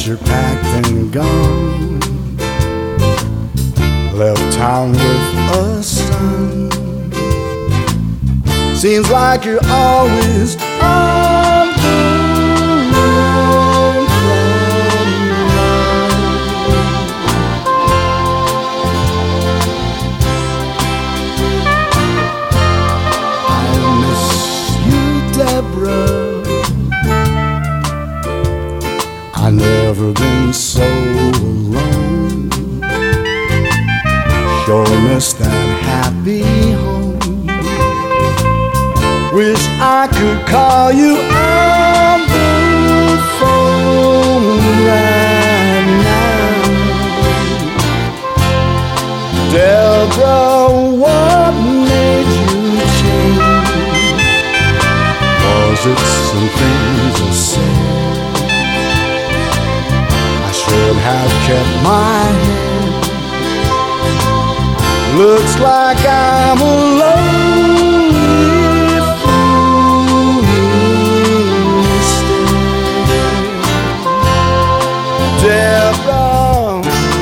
that you're packed and gone. Left town with a son. Seems like you're always on the run from love. I miss you, Deborah. I've never been so alone. Sure miss that happy home. Wish I could call you on the phone right now. Deborah, what made you change? Was it some things I said? I should have kept my head. Looks like I'm alone. Deborah,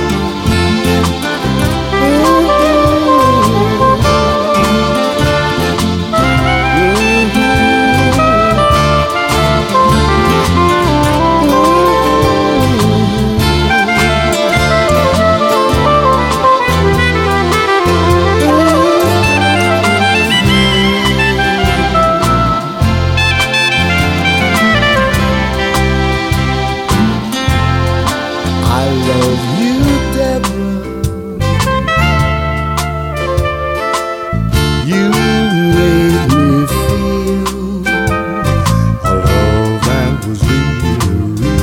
I love you, Deborah. You made me feel a love that was real,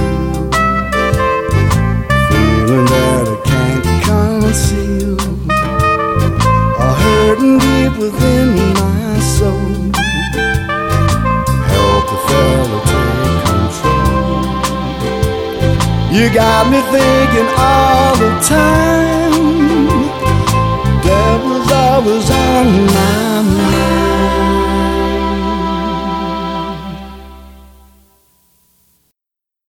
feeling that I can't conceal, a hurting deep within my soul. Help a fella take control. You got me thinking all the time. That was always on my